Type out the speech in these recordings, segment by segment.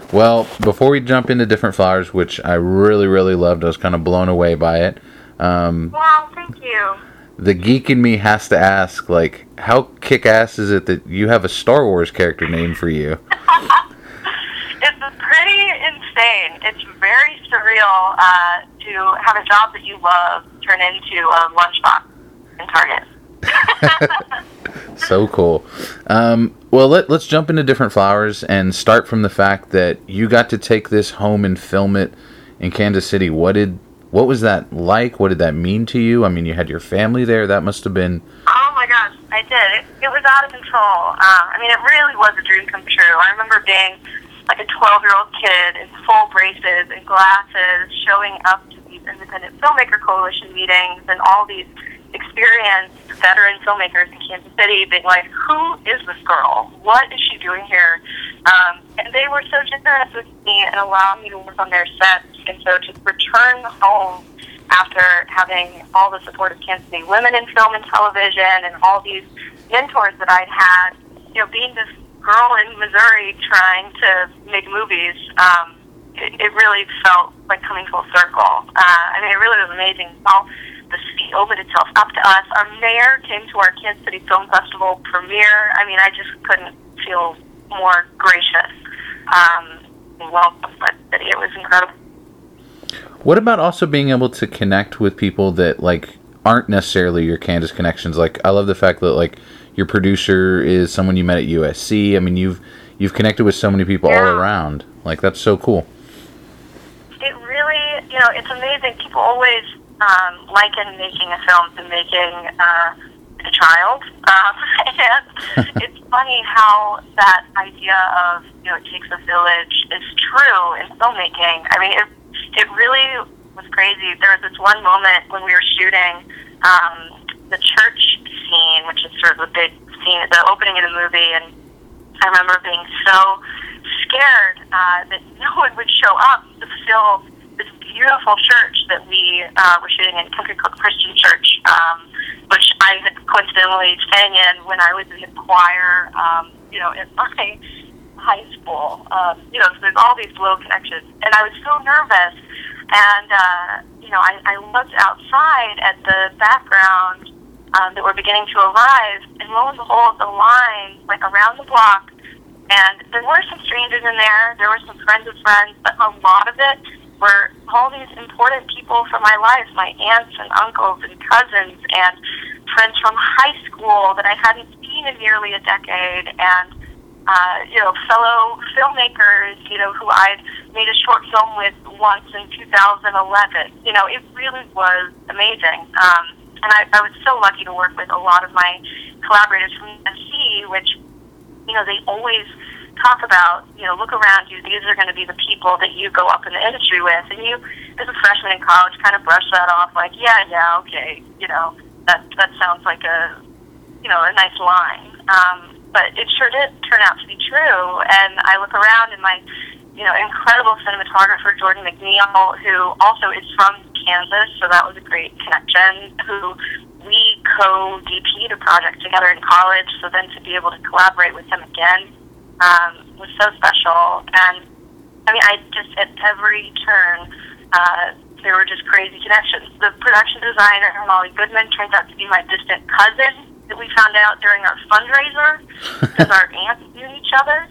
Well, before we jump into Different Flowers, which I really, really loved, I was kind of blown away by it. Wow, thank you. The geek in me has to ask, like, how kick-ass is it that you have a Star Wars character named for you? It's pretty insane. It's very surreal to have a job that you love turn into a lunchbox in Target. So cool. Well, let's jump into Different Flowers and start from the fact that you got to take this home and film it in Kansas City. What was that like? What did that mean to you? I mean, you had your family there. That must have been... Oh my gosh, I did. It was out of control. I mean, it really was a dream come true. I remember being like a 12-year-old kid in full braces and glasses, showing up to these Independent Filmmaker Coalition meetings and all these experienced veteran filmmakers in Kansas City being like, who is this girl? What is she doing here? And they were so generous with me and allowing me to work on their sets. And so to return home after having all the support of Kansas City Women in Film and Television and all these mentors that I'd had, being this girl in Missouri trying to make movies, it really felt like coming full circle. I mean, it really was amazing. All the city opened itself up to us. Our mayor came to our Kansas City Film Festival premiere. I mean, I just couldn't feel more gracious and welcome by the city. It was incredible. What about also being able to connect with people that, like, aren't necessarily your Kansas connections? Like, I love the fact that, like, your producer is someone you met at USC. I mean, you've connected with so many people all around. Like, that's so cool. It really, it's amazing. People always liken making a film to making a child. And it's funny how that idea of, it takes a village is true in filmmaking. I mean, it really was crazy. There was this one moment when we were shooting the church scene, which is sort of a big scene at the opening of the movie, and I remember being so scared that no one would show up to fill this beautiful church that we were shooting in, Country Club Christian Church, which I had coincidentally sang in when I was in the choir, in my high school. So there's all these little connections, and I was so nervous, and I looked outside at the background that were beginning to arrive, and lo and behold, the line went around the block, and there were some strangers in there, there were some friends of friends, but a lot of it were all these important people from my life, my aunts and uncles and cousins and friends from high school that I hadn't seen in nearly a decade, and fellow filmmakers, who I'd made a short film with once in 2011. It really was amazing. And I was so lucky to work with a lot of my collaborators from USC, which, they always talk about, look around you, these are going to be the people that you go up in the industry with. And you, as a freshman in college, kind of brush that off like, yeah, okay, that sounds like a nice line. But it sure did turn out to be true. And I look around and my, incredible cinematographer, Jordan McNeil, who also is from Kansas, so that was a great connection, who we co-DP'd a project together in college, so then to be able to collaborate with him again was so special. And, I mean, at every turn, there were just crazy connections. The production designer, Molly Goodman, turns out to be my distant cousin that we found out during our fundraiser because our aunts knew each other.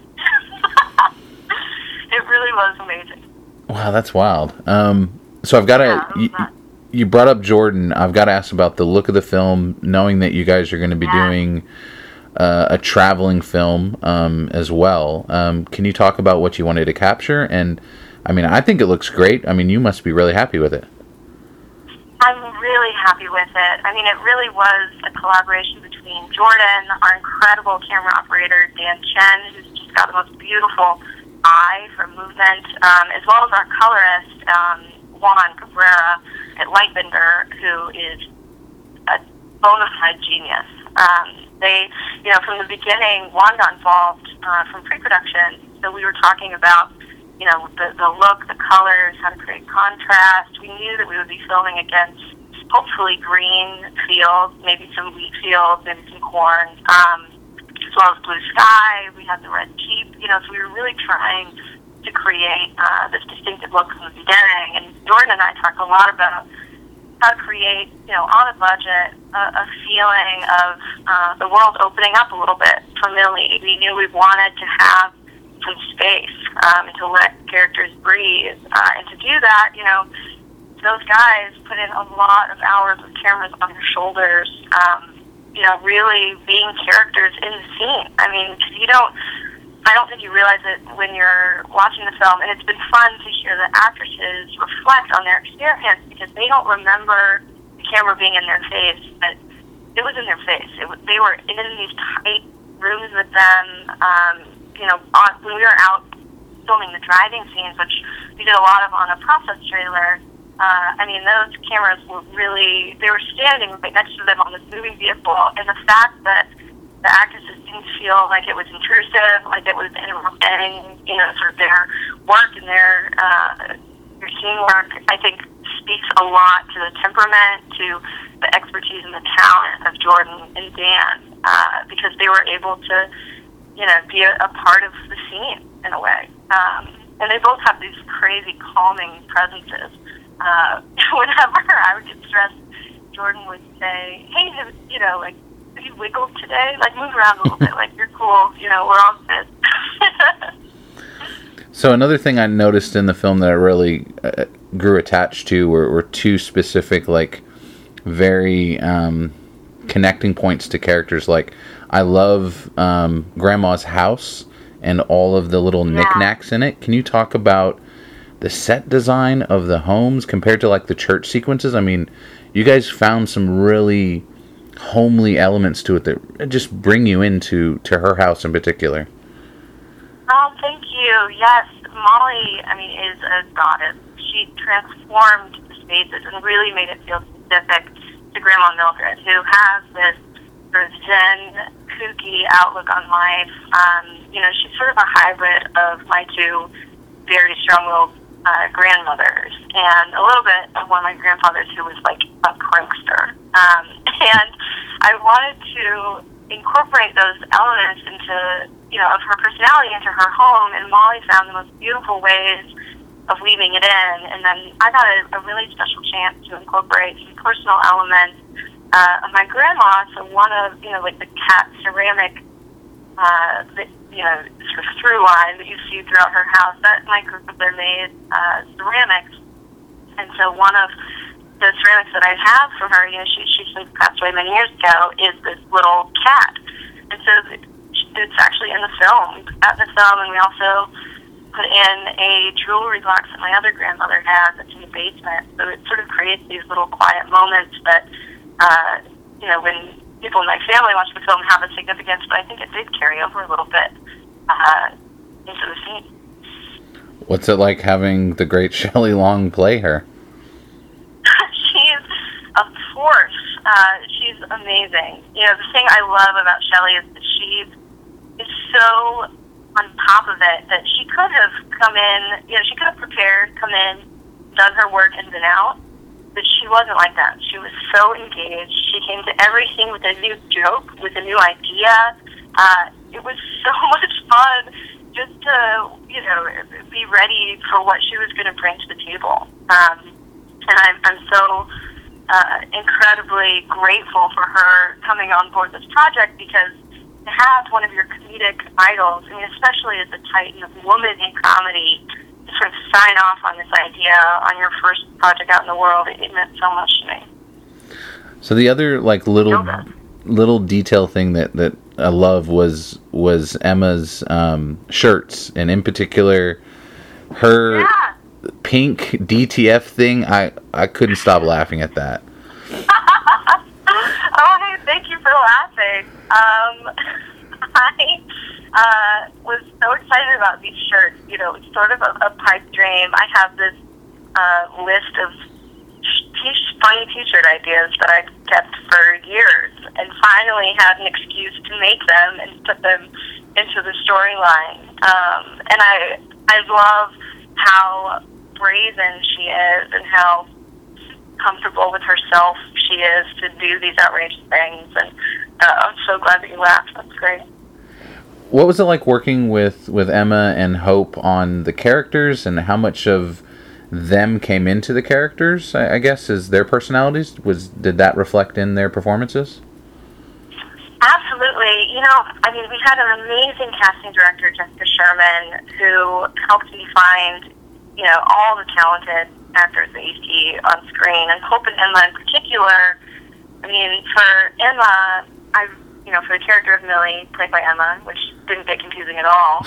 It really was amazing. Wow, that's wild. So I've got to... You brought up Jordan. I've got to ask about the look of the film, knowing that you guys are going to be doing a traveling film as well. Can you talk about what you wanted to capture? And, I mean, I think it looks great. I mean, you must be really happy with it. I'm really happy with it. I mean, it really was a collaboration between Jordan, our incredible camera operator, Dan Chen, who's just got the most beautiful eye for movement, as well as our colorist, Juan Cabrera at Lightbender, who is a bona fide genius. They, from the beginning, Juan got involved from pre-production, so we were talking about, the look, the colors, how to create contrast. We knew that we would be filming against hopefully green fields, maybe some wheat fields, maybe some corn, as well as blue sky. We had the red Jeep, so we were really trying to create this distinctive look from the beginning. And Jordan and I talked a lot about how to create, on a budget, a feeling of the world opening up a little bit for Millie. We knew we wanted to have some space and to let characters breathe. And to do that, those guys put in a lot of hours with cameras on their shoulders, really being characters in the scene. I mean, I don't think you realize it when you're watching the film, and it's been fun to hear the actresses reflect on their experience because they don't remember the camera being in their face, but it was in their face. They were in these tight rooms with them. When we were out filming the driving scenes, which we did a lot of on a process trailer, those cameras were really, they were standing right next to them on this moving vehicle, and the fact that the actresses didn't feel like it was intrusive, like it was interrupting, sort of their work and their scene work, I think speaks a lot to the temperament, to the expertise and the talent of Jordan and Dan, because they were able to, be a part of the scene in a way. And they both have these crazy calming presences. Whenever I would get stressed, Jordan would say, "Hey, have you wiggled today? Like, move around a little bit. Like, you're cool. We're all good." So another thing I noticed in the film that I really grew attached to were two specific, very connecting points to characters. Like, I love Grandma's house and all of the little knickknacks in it. Can you talk about the set design of the homes compared to, the church sequences? I mean, you guys found some really homely elements to it that just bring you into her house in particular. Oh, thank you. Yes, Molly, is a goddess. She transformed the spaces and really made it feel specific to Grandma Mildred, who has this sort of zen, kooky outlook on life. She's sort of a hybrid of my two very strong-willed grandmothers and a little bit of one of my grandfathers who was like a prankster. And I wanted to incorporate those elements into, of her personality into her home, and Molly found the most beautiful ways of weaving it in. And then I got a really special chance to incorporate some personal elements of my grandma. So one of, the cat ceramic, sort of through line that you see throughout her house, that my grandmother made ceramics. And so one of the ceramics that I have from her, she passed away many years ago, is this little cat. And so it's actually in the film, and we also put in a jewelry box that my other grandmother had that's in the basement. So it sort of creates these little quiet moments that, when people in my family watch the film have a significance, but I think it did carry over a little bit into the scene. What's it like having the great Shelley Long play her? She's a force. She's amazing. The thing I love about Shelley is that she is so on top of it that she could have come in, she could have prepared, come in, done her work ins and out, but she wasn't like that. She was so engaged. She came to everything with a new joke, with a new idea. It was so much fun just to, be ready for what she was going to bring to the table. And I'm so incredibly grateful for her coming on board this project, because to have one of your comedic idols, especially as a titan of woman in comedy, to sort of sign off on this idea on your first project out in the world, it meant so much to me. So the other little detail thing that I love was Emma's shirts, and in particular her pink DTF thing. I couldn't stop laughing at that. Oh, hey, thank you for laughing. I was so excited about these shirts. It's sort of a pipe dream. I have this list of funny t-shirt ideas that I've kept for years, and finally had an excuse to make them and put them into the storyline. And I love how brazen she is and how comfortable with herself she is to do these outrageous things. And I'm so glad that you laughed. That's great. what was it like working with Emma and Hope on the characters, and how much of them came into the characters, I guess, is their personalities? Did that reflect in their performances? Absolutely. I mean, we had an amazing casting director, Jessica Sherman, who helped me find, all the talented actors that you see on screen. And Hope and Emma in particular, I mean, for Emma, for the character of Millie, played by Emma, which didn't get confusing at all,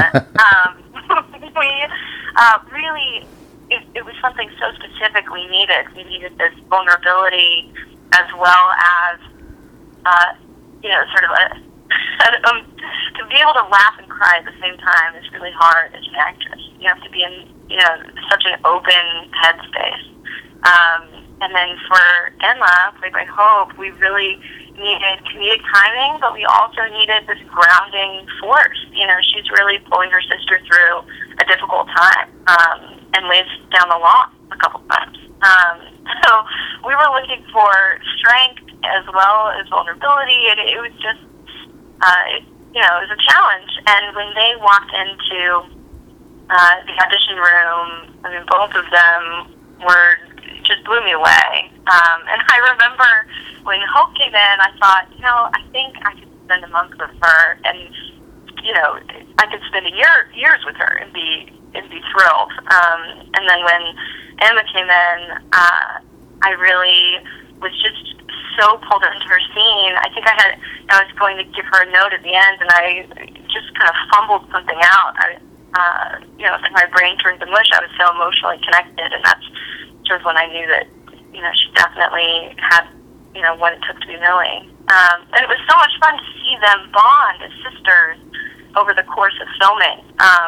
we really, it was something so specific we needed. We needed this vulnerability as well as, sort of to be able to laugh and cry at the same time is really hard as an actress. You have to be in, such an open headspace. And then for Emma, played by Hope, we really needed comedic timing, but we also needed this grounding force. She's really pulling her sister through a difficult time, and lays down the law a couple times. So we were looking for strength as well as vulnerability, and it was just, it was a challenge. And when they walked into the audition room, I mean, both of them just blew me away. And I remember when Hope came in, I thought, I think I could spend a month with her, and I could spend years with her and be thrilled. And then when Emma came in, I really was just so pulled into her scene. I think I was going to give her a note at the end, and I just kind of fumbled something out. It's like my brain turned to mush. I was so emotionally connected, and that's sort of when I knew that, she definitely had, what it took to be Millie. And it was so much fun to see them bond as sisters over the course of filming.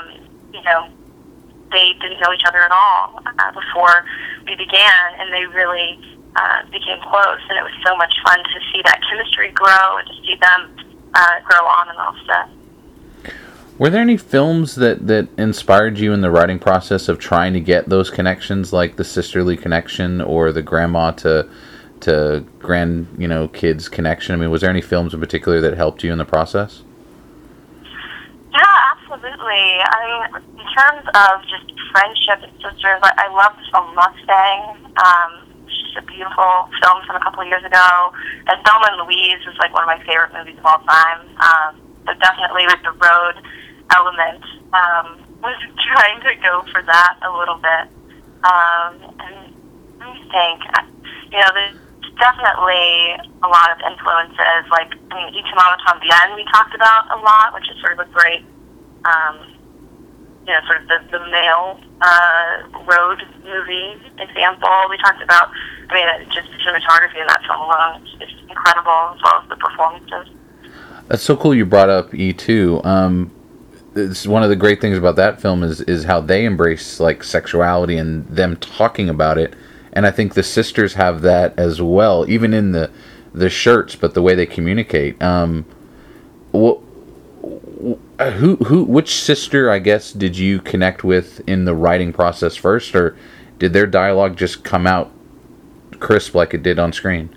They didn't know each other at all before we began, and they really became close, and it was so much fun to see that chemistry grow and to see them grow on and off set. Were there any films that inspired you in the writing process of trying to get those connections, like the sisterly connection or the grandma to kids connection? I mean, was there any films in particular that helped you in the process? Yeah, absolutely. I mean, in terms of just friendship and sisters, I love the film Mustang. It's just a beautiful film from a couple of years ago. And Thelma and Louise is like one of my favorite movies of all time. But definitely with the road element, was trying to go for that a little bit. And let me think. There's definitely a lot of influences. Like, Ichimama Tambien we talked about a lot, which is sort of a great, sort of the male road movie example. We talked about, just the cinematography in that film alone is incredible, as well as the performances. That's so cool you brought up E2. It's one of the great things about that film is how they embrace like sexuality and them talking about it. And I think the sisters have that as well, even in the shirts, but the way they communicate. Which sister, I guess, did you connect with in the writing process first, or did their dialogue just come out crisp like it did on screen?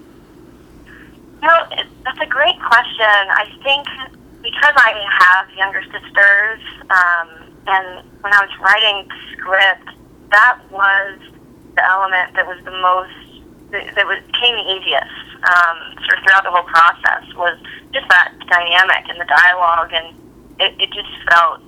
That's a great question. I think because I have younger sisters, and when I was writing the script, that was the element that was the most, came the easiest, sort of throughout the whole process, was just that dynamic and the dialogue, and it just felt,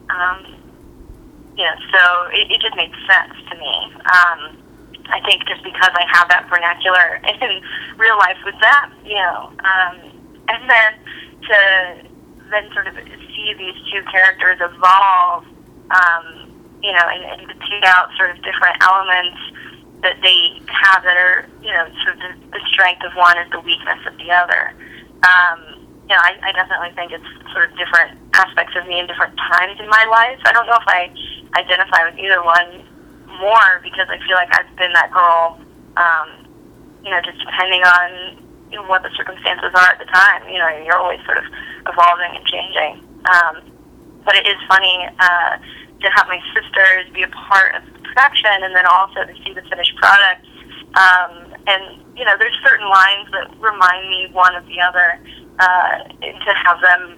so it just made sense to me. I think just because I have that vernacular in real life with them, and then to sort of see these two characters evolve, and to pick out sort of different elements that they have that are, sort of the strength of one is the weakness of the other. I definitely think it's sort of different aspects of me in different times in my life. I don't know if I identify with either one more, because I feel like I've been that girl, just depending on what the circumstances are at the time. You're always sort of evolving and changing. But it is funny to have my sisters be a part of the production, and then also to see the finished product. And there's certain lines that remind me one of the other, and to have them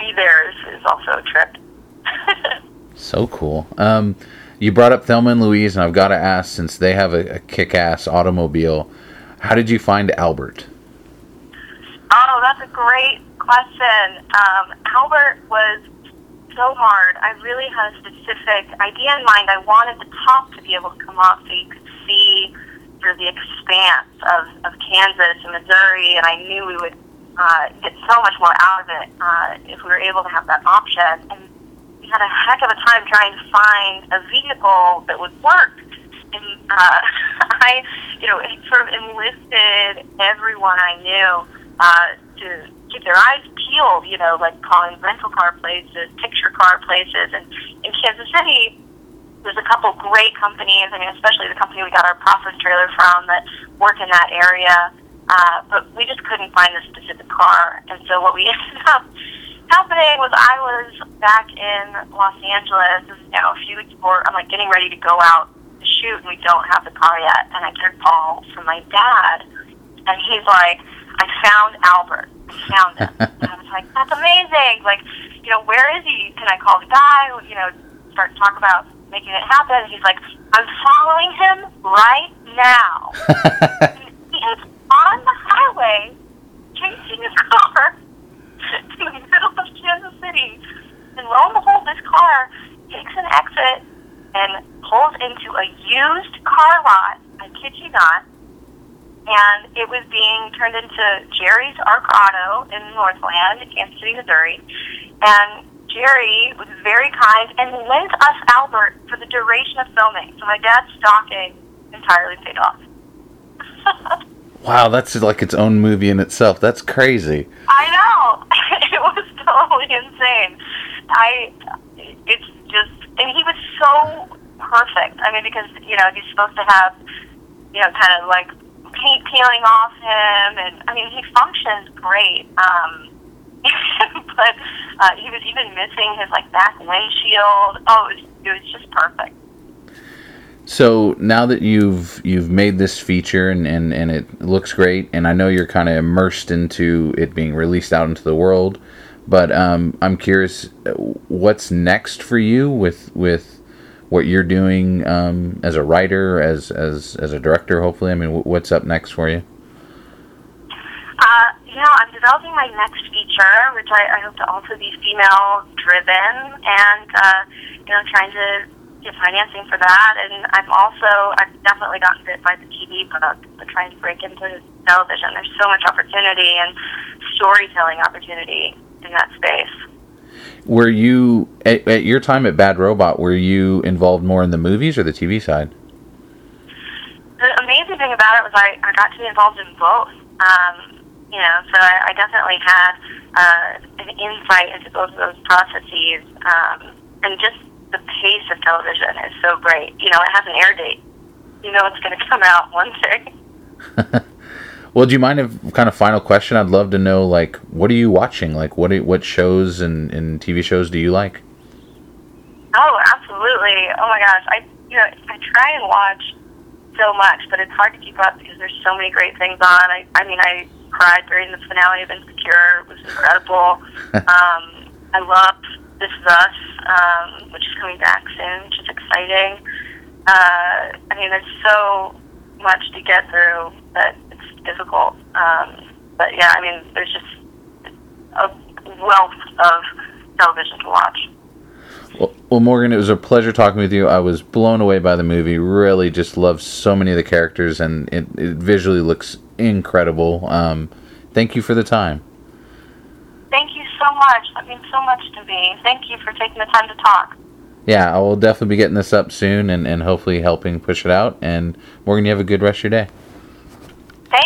be there is also a trip. So cool. You brought up Thelma and Louise, and I've got to ask, since they have a kick-ass automobile, how did you find Albert? Oh, that's a great question. Albert was so hard. I really had a specific idea in mind. I wanted the top to be able to come up so you could see through the expanse of Kansas and Missouri, and I knew we would get so much more out of it if we were able to have that option. And we had a heck of a time trying to find a vehicle that would work. And I, sort of enlisted everyone I knew to keep their eyes peeled, like calling rental car places, picture car places. And in Kansas City, there's a couple great companies, especially the company we got our process trailer from that work in that area. But we just couldn't find the specific car. And so what we ended up happening was I was back in Los Angeles, this is now a few weeks before, I'm like getting ready to go out to shoot, and we don't have the car yet. And I get a call from my dad, and he's like, I found Albert. I found him. And I was like, that's amazing. Like, where is he? Can I call the guy? Start to talk about making it happen. And he's like, I'm following him right now. He is on the highway chasing his car in the middle of Kansas City. And lo and behold, this car takes an exit and pulls into a used car lot. I kid you not. And it was being turned into Jerry's Arc Auto in Northland, Kansas City, Missouri. And Jerry was very kind and lent us Albert for the duration of filming. So my dad's stalking entirely paid off. Wow, that's like its own movie in itself. That's crazy. I know. It was totally insane. It's just, and he was so perfect. Because, he's supposed to have, kind of like paint peeling off him, and he functions great. But he was even missing his back windshield. Oh, it was just perfect. So now that you've made this feature and it looks great, and I know you're kind of immersed into it being released out into the world, but I'm curious, what's next for you with what you're doing as a writer, as a director, hopefully? What's up next for you? I'm developing my next feature, which I hope to also be female-driven, and, trying to get financing for that. And I've definitely gotten bit by the TV bug, but trying to break into television. There's so much opportunity and storytelling opportunity in that space. Were you, at your time at Bad Robot, were you involved more in the movies or the TV side? The amazing thing about it was I got to be involved in both. So I definitely had an insight into both of those processes. And just the pace of television is so great. It has an air date. It's going to come out one day. Well, do you mind if, kind of final question, I'd love to know, what are you watching? What shows and TV shows do you like? Oh, absolutely. Oh my gosh. I try and watch so much, but it's hard to keep up because there's so many great things on. I cried during the finale of Insecure. It was incredible. I love This Is Us, which is coming back soon, which is exciting. There's so much to get through that it's difficult. But yeah, there's just a wealth of television to watch. Well, Morgan, it was a pleasure talking with you. I was blown away by the movie. Really just loved so many of the characters, and it visually looks incredible. Thank you for the time. Thank you so much. That means so much to me. Thank you for taking the time to talk. Yeah, I will definitely be getting this up soon and hopefully helping push it out. And Morgan, you have a good rest of your day.